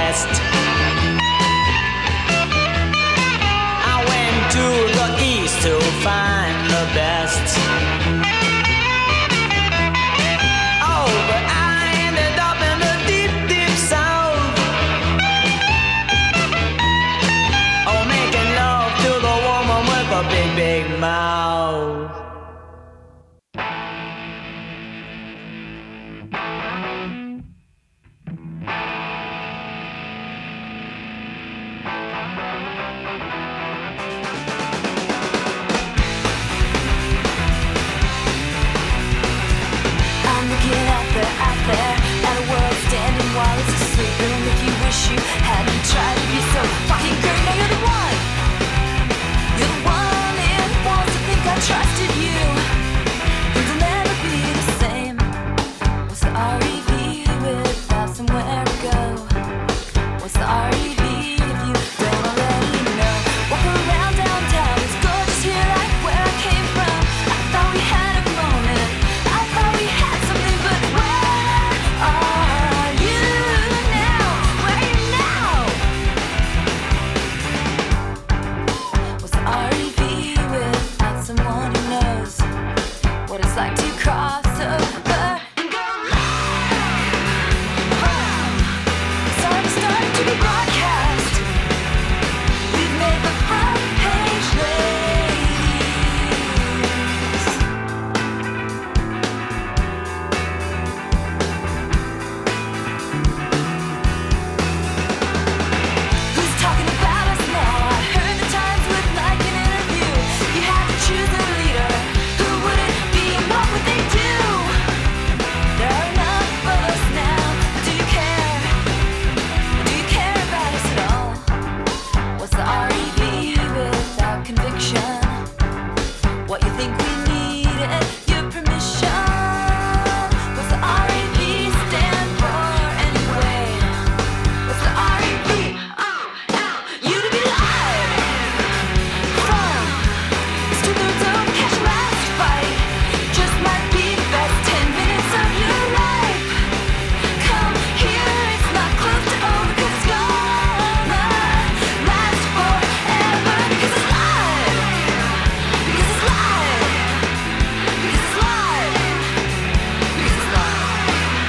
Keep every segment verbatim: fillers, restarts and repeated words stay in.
west. I went to the east to find the best. Oh, but I ended up in the deep, deep south. Oh, making love to the woman with a big, big mouth. You hadn't tried to be so fucking great. Now you're the one. You're the one it wants to think I trusted you. Things will never be the same. What's the R E V without somewhere to go? What's the R E V if you don't already know? Walk around downtown, it's gorgeous here like where I came from. I thought we had a moment, I thought we had something, but where are you? Someone who knows what it's like to cross over and go live. It's already starting to be broadcast. We've made the front page ladies. Who's talking about us now? I heard the Times would like an interview. You had to choose a leader. Who would it be and what would they do? There are enough of us now, but do you care? Do you care about us at all? What's the R E V without conviction? What you think we needed? Your permission? What's the R E V stand for anyway? What's the R E V? Oh, oh, you to be live from Stewards of Cash last fight. Just might be the best ten minutes of your life. Come here, it's not close to over, 'cause it's gonna last forever. Because it's live. Because it's live. Because it's live. Because it's live.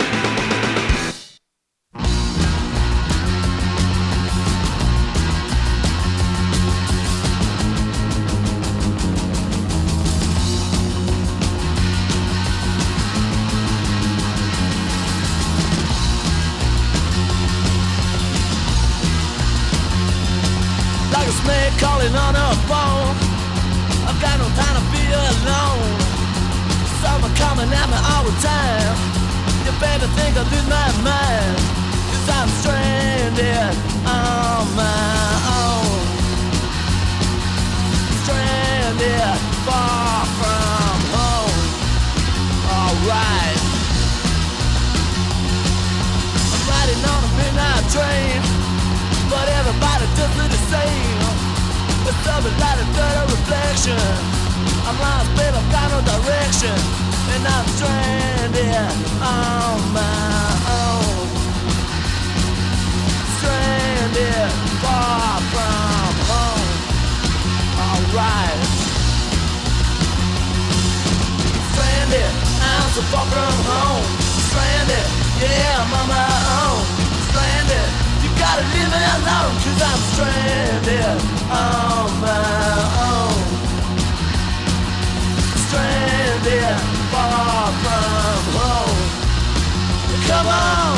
Like a snake calling on a phone. I've got no time to be alone. Someone coming at me all the time. You better think I lose my mind. 'Cause I'm stranded on my own. Stranded far from home. Alright. I'm riding on a midnight train, but everybody does look the same. It's something like a dirty reflection. I'm lost, babe, I've got no direction. And I'm stranded on my own. Stranded far from home. Alright. Stranded, I'm so far from home. Stranded, yeah, I'm on my own. Stranded, you gotta leave me alone, 'cause I'm stranded on my own. Stranded far from home. Come on.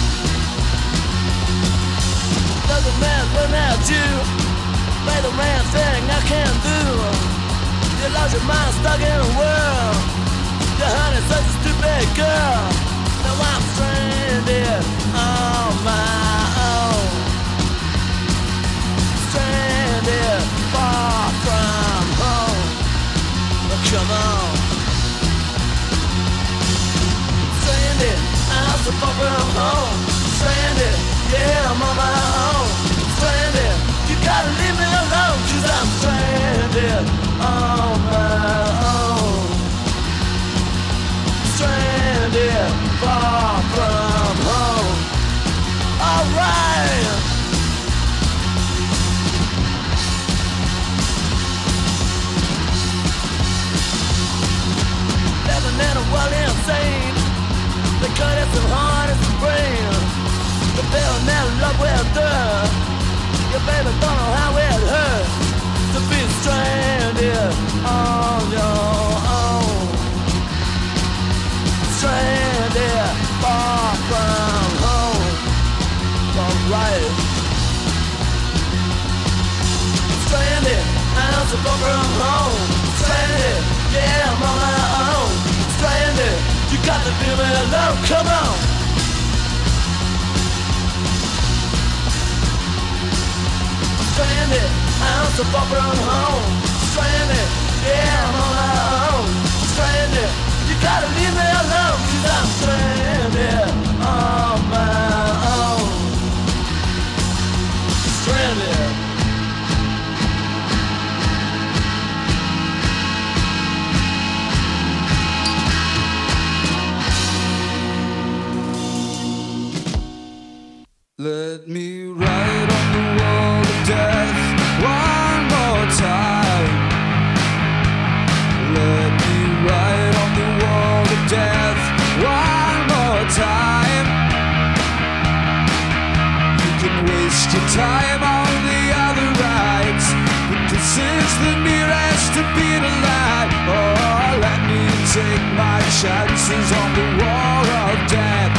Doesn't matter without you. Play the man thing I can't do. You lost your mind stuck in a world. Your honey's such a stupid girl. Now I'm stranded on my own. Stranded far from home. Come on. Stranded, I'm so far from home. Stranded, yeah, I'm on my own. Stranded, you gotta leave me alone, 'cause I'm stranded on my own. Stranded far from home. Alright. we're done. Your baby don't know how it hurts to be stranded on your own. Stranded far from home. Alright. Stranded, I'm so far from home. Stranded, yeah, I'm on my own. Stranded, you got to leave me alone, come on. Stranded, I'm so far from home. Stranded, yeah, I'm on my own. Stranded, you gotta leave me alone, cause I'm stranded on my own. Stranded. Let me write on the wall of death one more time. Let me write on the wall of death one more time. You can waste your time on the other rights, but this is the nearest to being alive. Oh, let me take my chances on the wall of death.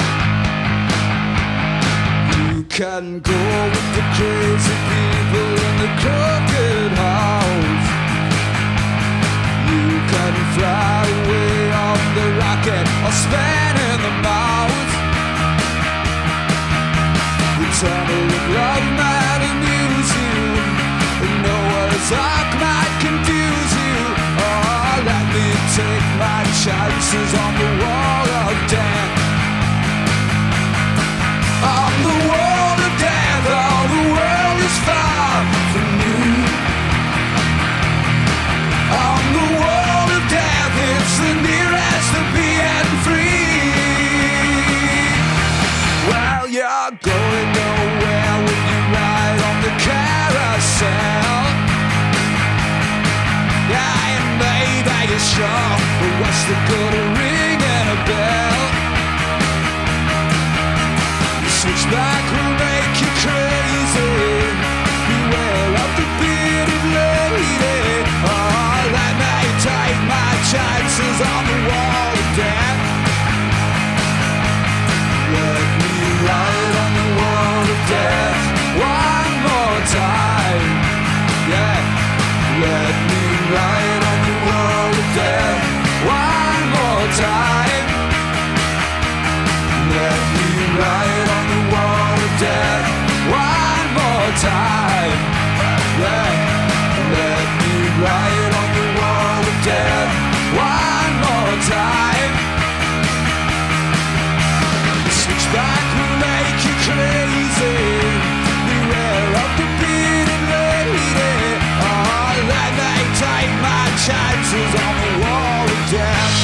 You can go with the crazy people in the crooked house. You can fly away on the rocket or spin in the mouse. The tunnel of love might amuse you, but Noah's Ark might confuse you. Oh, let me take my chances on the wall of death. On the wall of death, all the world is far from you. On the wall of death, it's the nearest to being free. Well, you're going nowhere when you ride on the carousel. Yeah, and maybe you're sure, but what's the good of ringing a bell? Switchback will make you crazy. Beware of the bearded lady. Oh, let me take my chances on the wall of death. Let me write on the wall of death one more time. Yeah, let me write on the wall of death one more time. Let me write on the wall of death one more time. Yeah. Let me write on the wall of death one more time. The switchback will make you crazy. Beware of the bearded lady. Oh, let me take my chances on the wall of death.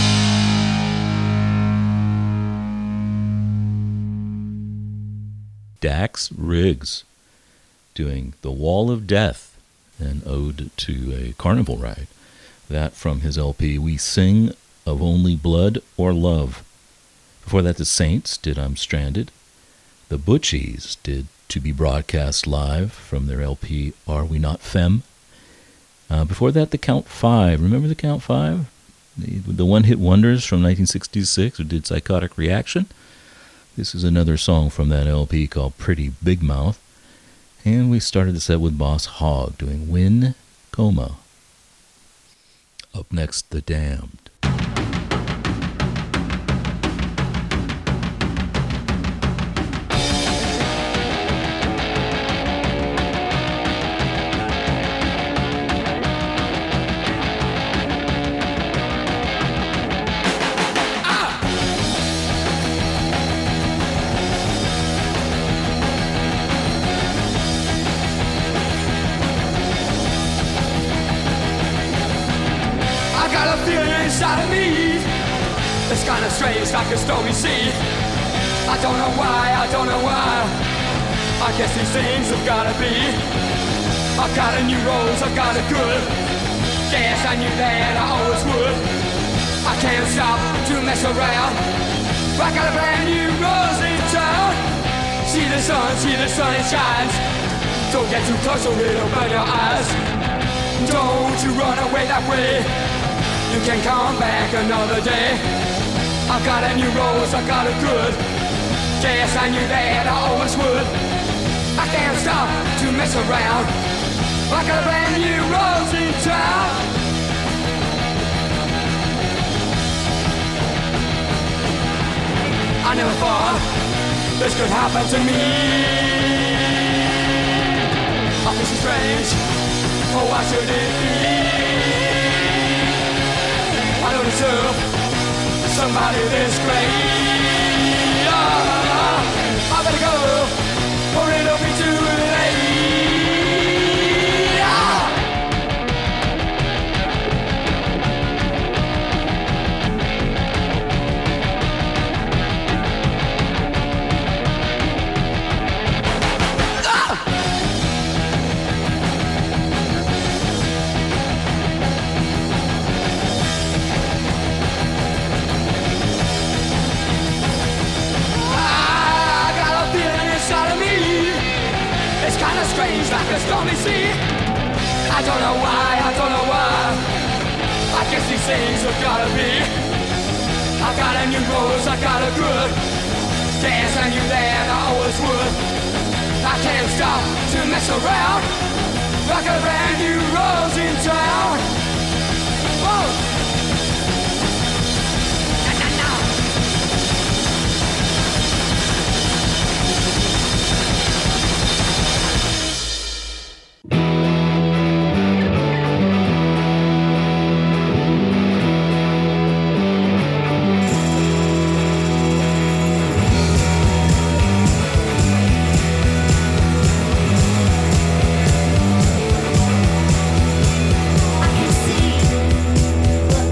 Dax Riggs doing The Wall of Death, an ode to a carnival ride. That from his L P We Sing of Only Blood or Love. Before that, the Saints did I'm Stranded. The Butchies did To Be Broadcast Live from their L P Are We Not Femme. Uh, before that, the Count Five. Remember the Count Five? The, the one-hit wonders from nineteen sixty-six who did Psychotic Reaction. This is another song from that L P called Pretty Big Mouth. And we started the set with Boss Hogg doing Win Coma. Up next, The Damned. Inside of me, it's kinda strange, like a stormy sea. I don't know why, I don't know why. I guess these things have gotta be. I've got a new rose, I've got a good. Guess I knew that I always would. I can't stop to mess around. I got a brand new rose in town. See the sun, see the sun, it shines. Don't get too close or it'll burn your eyes. Don't you run away that way. You can come back another day. I've got a new rose, I've got a good. Yes, I knew that I always would. I can't stop to mess around. I got a brand new rose in town. I never thought this could happen to me. I feel so strange. Oh, why should it be? I don't deserve somebody this great. Oh, I better go, or it'll be too late. Strange like a stormy sea. I don't know why, I don't know why. I guess these things have gotta be. I got a new rose, I got a good. Yes, I knew that I always would. I can't stop to mess around. Like a brand new rose in town. Whoa! I can see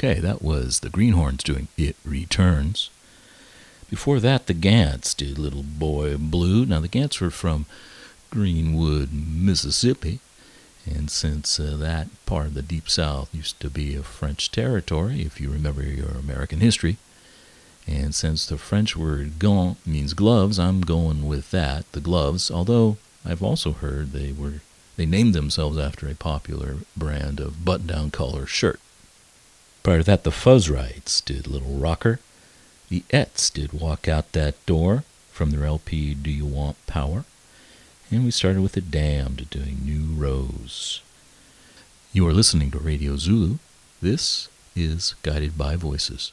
Okay, that was the Greenhorns doing It Returns. Before that, the Gants did Little Boy Blue. Now, the Gants were from Greenwood, Mississippi, and since uh, that part of the Deep South used to be a French territory, if you remember your American history, and since the French word gant means gloves, I'm going with that, the gloves, although I've also heard they were they named themselves after a popular brand of button-down collar shirt. Prior to that, the Fuzzrights did Little Rocker. The Ets did Walk Out That Door from their L P Do You Want Power? And we started with The Damned doing New Rose. You are listening to Radio Zulu. This is Guided by Voices.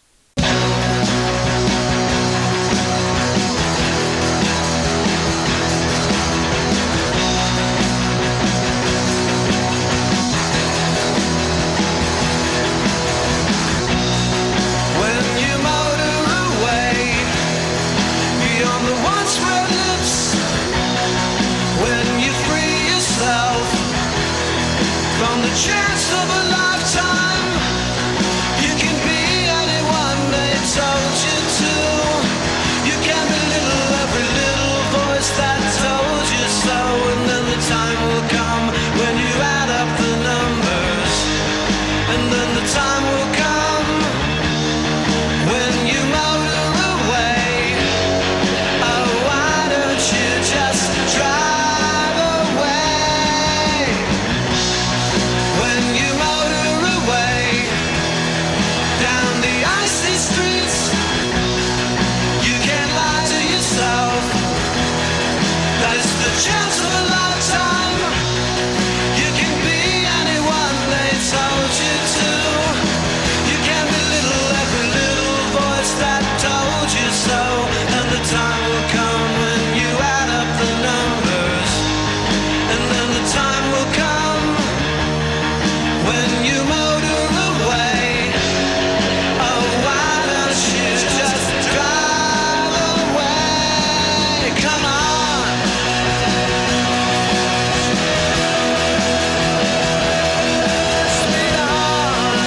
Chance of a lifetime, you can be anyone they told you to. You can belittle every little voice that told you so, and then the time will come when you add up the numbers, and then the time will come when you motor away. Oh, why don't you just drive away? When you motor away down the icy streets, you can't lie to yourself. That's the chance of a lifetime. You can be anyone they told you to. You can belittle every little voice that told you so, and the time will come when you add up the numbers, and then the time will come when you motor away. Oh, why don't you just drive away? Come on. Sweetheart.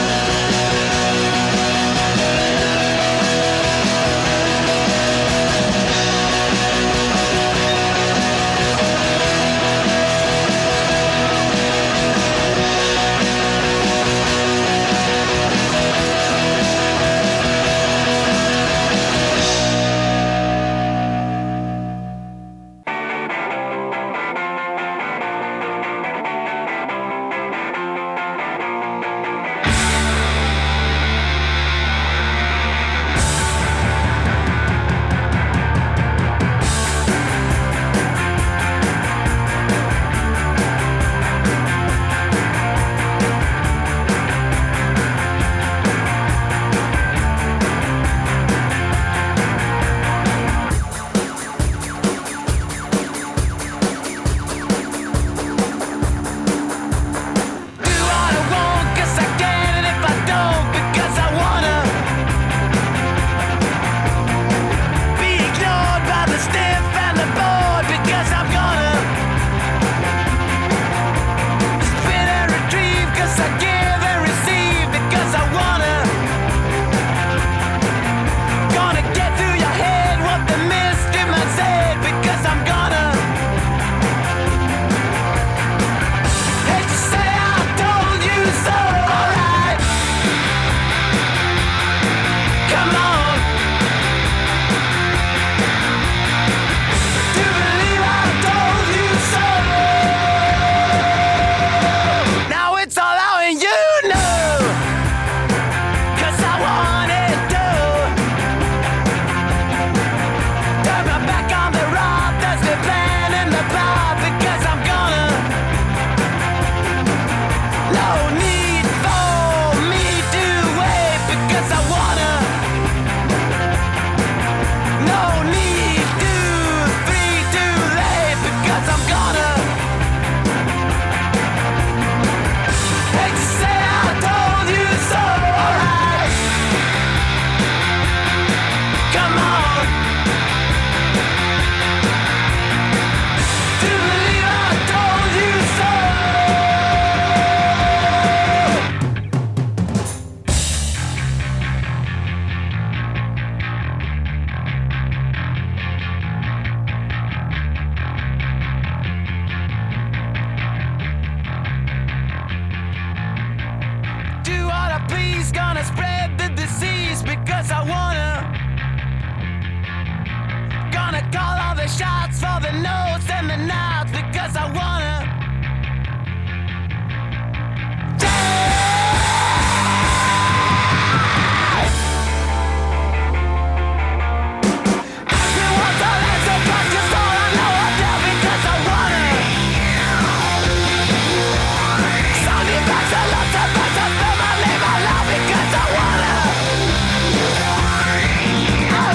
shots for the notes and the nods because I wanna.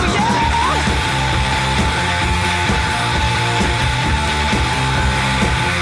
Oh yeah.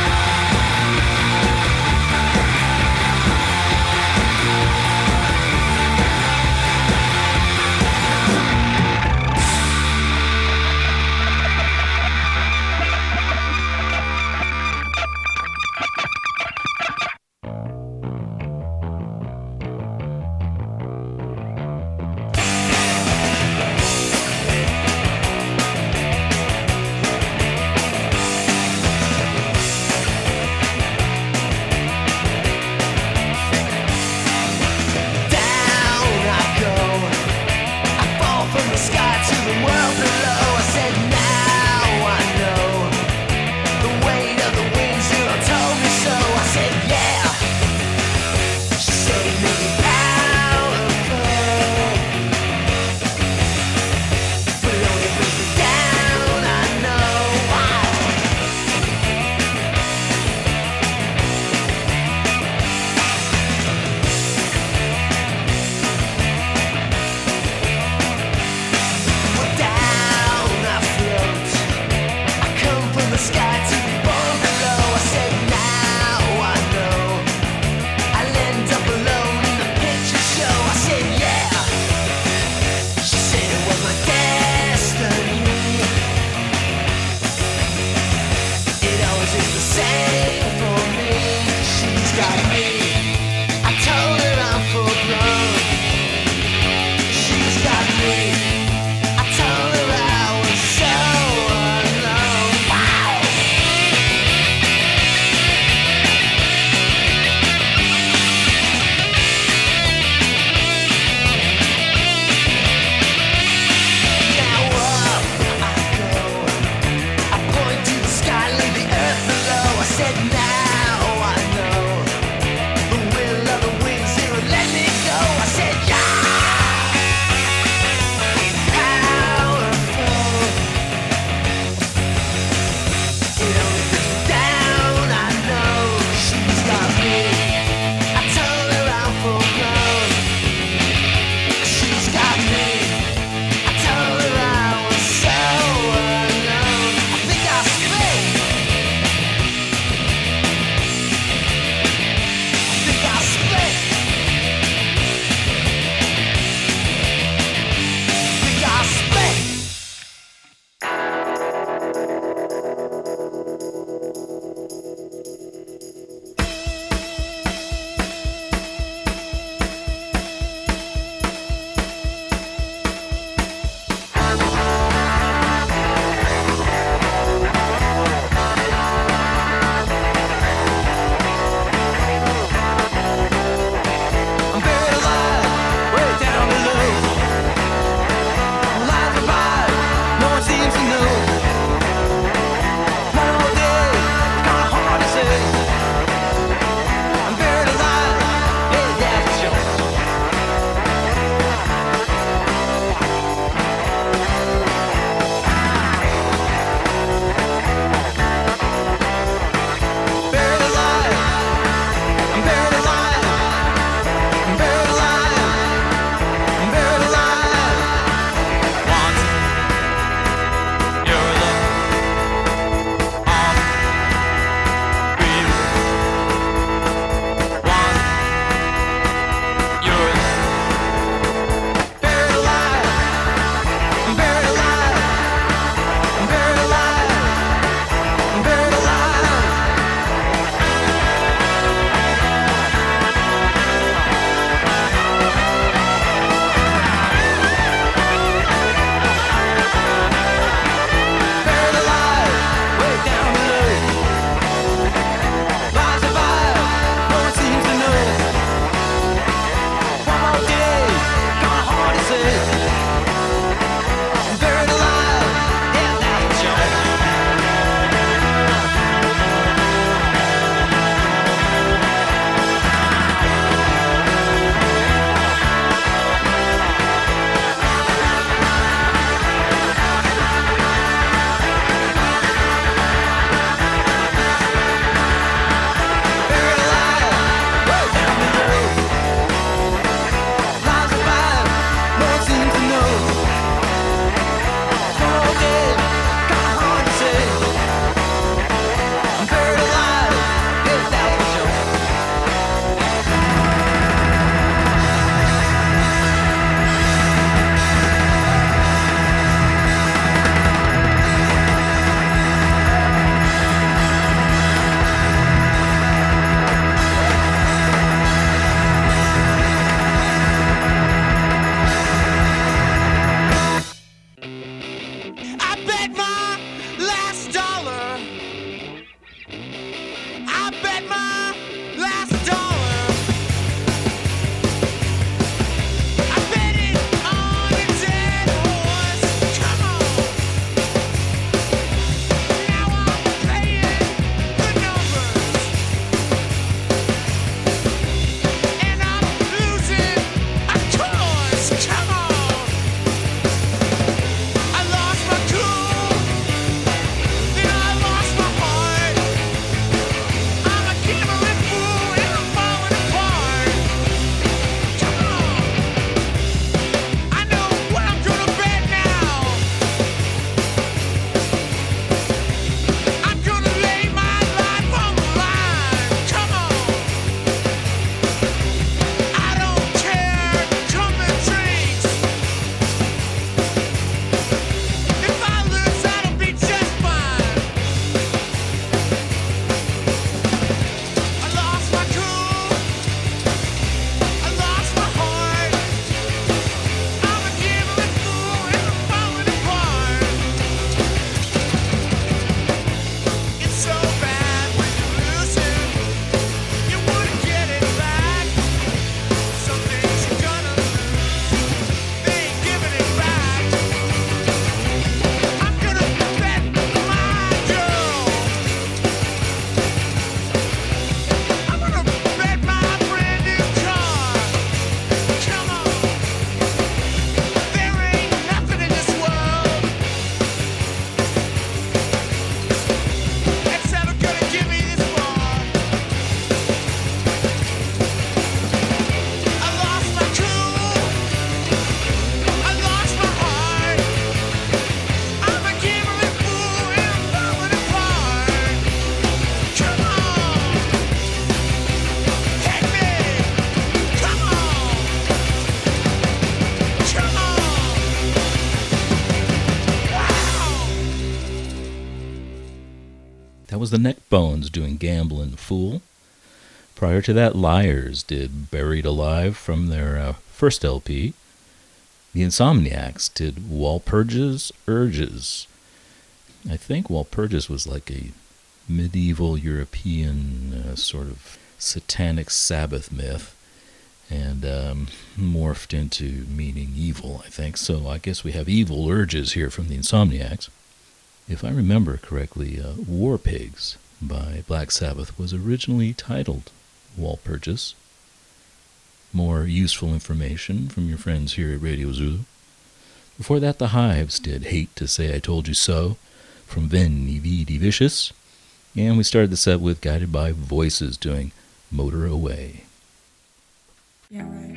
That was the Neckbones doing Gamblin' Fool. Prior to that, Liars did Buried Alive from their uh, first L P. The Insomniacs did Walpurgis Urges. I think Walpurgis was like a medieval European uh, sort of satanic Sabbath myth, and um, morphed into meaning evil, I think. So I guess we have Evil Urges here from the Insomniacs. If I remember correctly, uh, War Pigs by Black Sabbath was originally titled Walpurgis. More useful information from your friends here at Radio Zulu. Before that, the Hives did Hate to Say I Told You So from Veni Vidi Vicious. And we started the set with Guided by Voices doing Motor Away. Yeah, right.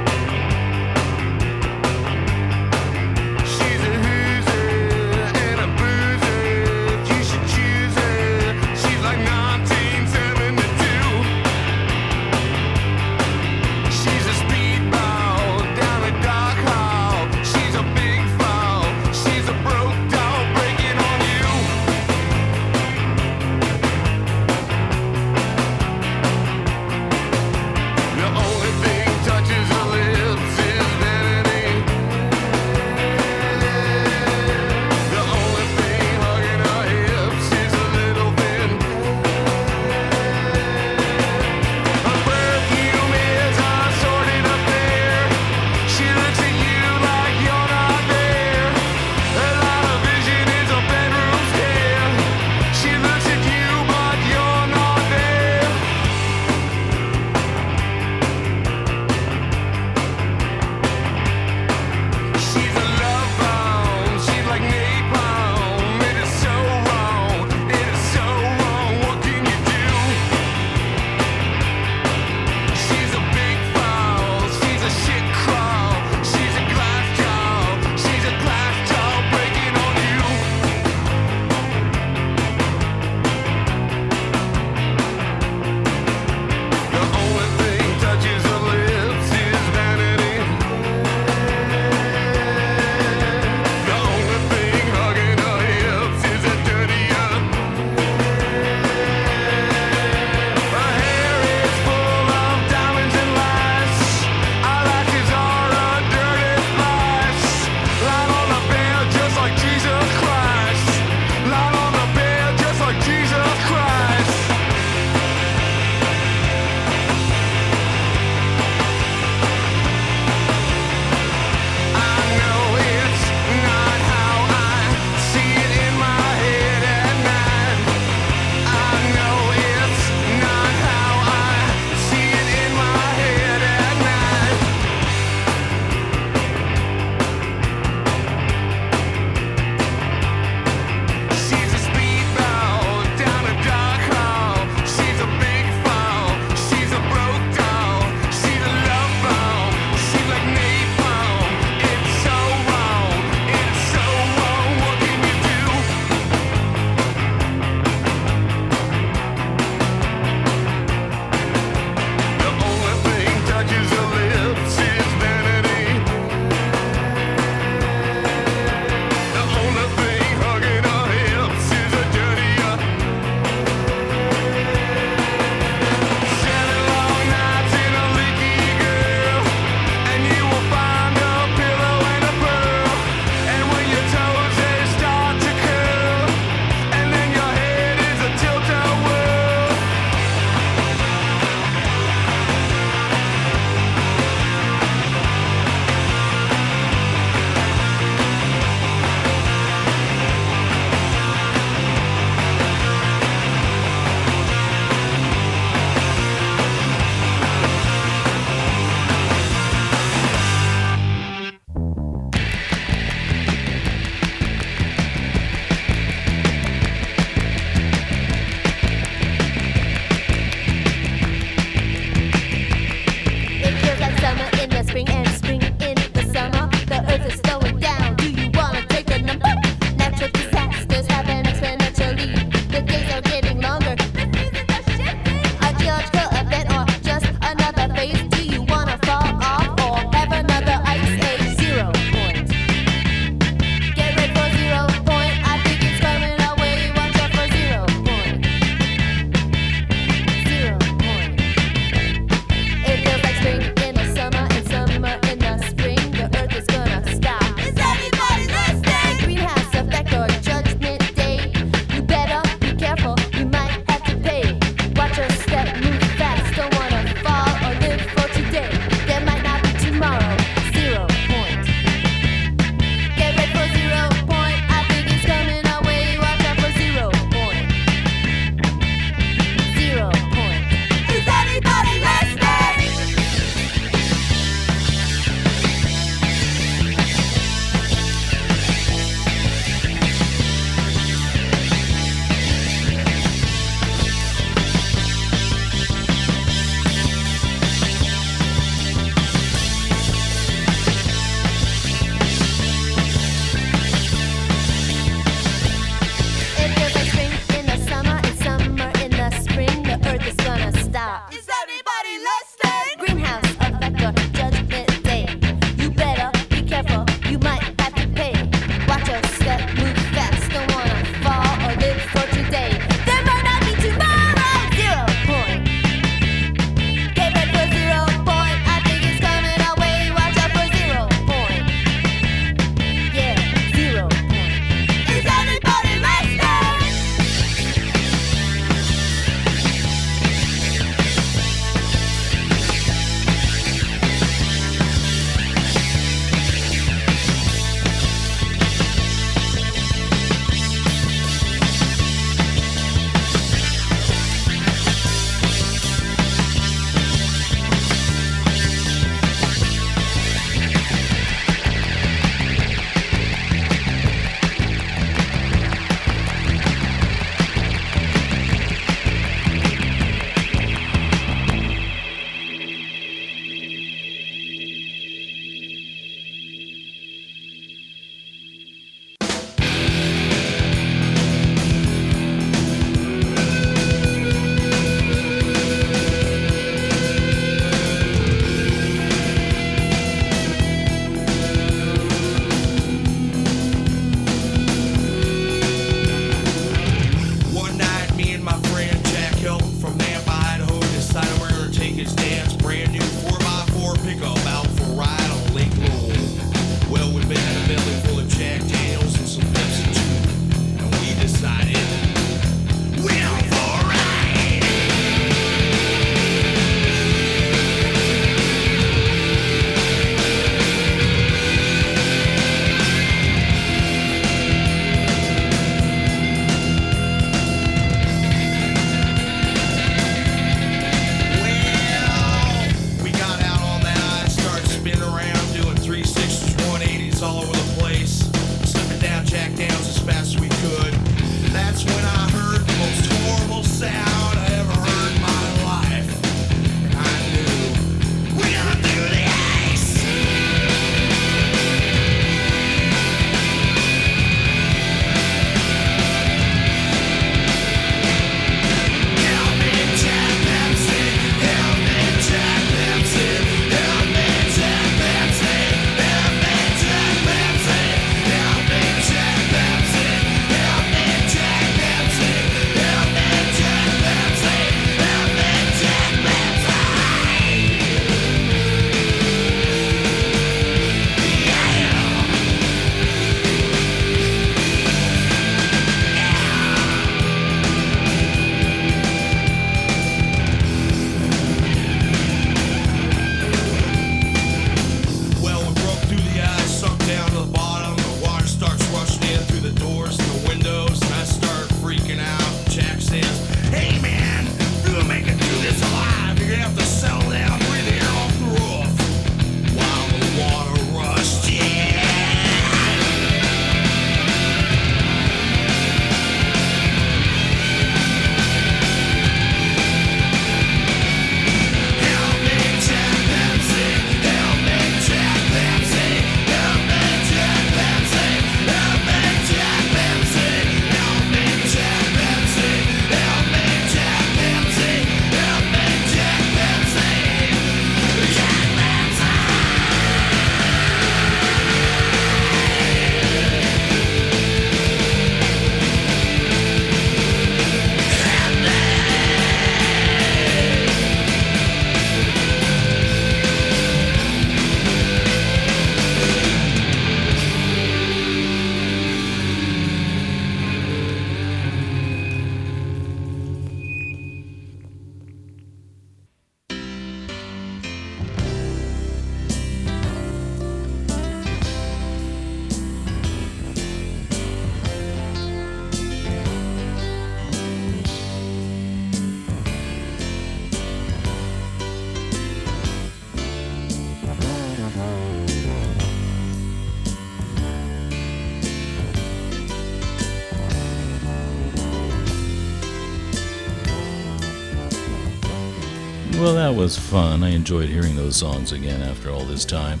Well, that was fun. I enjoyed hearing those songs again after all this time.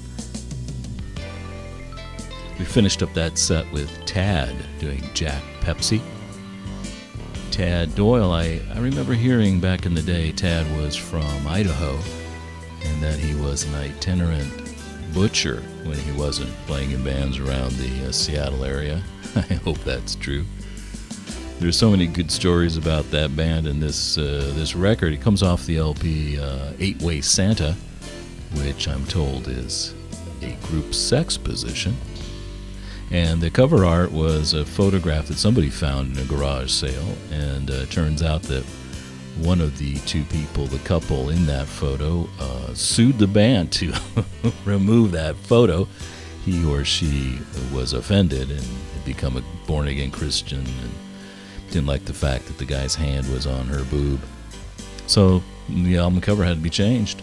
We finished up that set with Tad doing Jack Pepsi. Tad Doyle, I, I remember hearing back in the day Tad was from Idaho and that he was an itinerant butcher when he wasn't playing in bands around the uh, Seattle area. I hope that's true. There's so many good stories about that band and this uh, this record. It comes off the L P uh, Eight Way Santa, which I'm told is a group sex position. And the cover art was a photograph that somebody found in a garage sale, and uh, it turns out that one of the two people, the couple in that photo, uh, sued the band to remove that photo. He or she was offended and had become a born-again Christian and didn't like the fact that the guy's hand was on her boob. So the album cover had to be changed.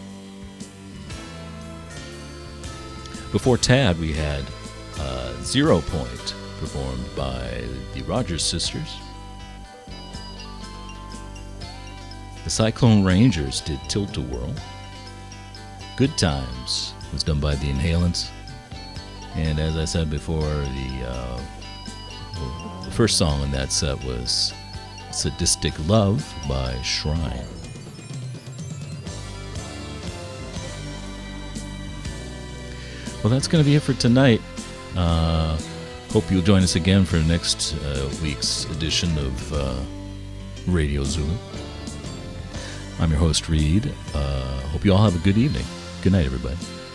Before Tad, we had uh, Zero Point, performed by the Rogers Sisters. The Cyclone Rangers did Tilt-A-Whirl. Good Times was done by the Inhalants. And as I said before, the, uh, the first song in that set was Sadistic Love by Shrine. Well, that's going to be it for tonight. Uh, hope you'll join us again for next uh, week's edition of uh, Radio Zulu. I'm your host, Reed. Uh, hope you all have a good evening. Good night, everybody.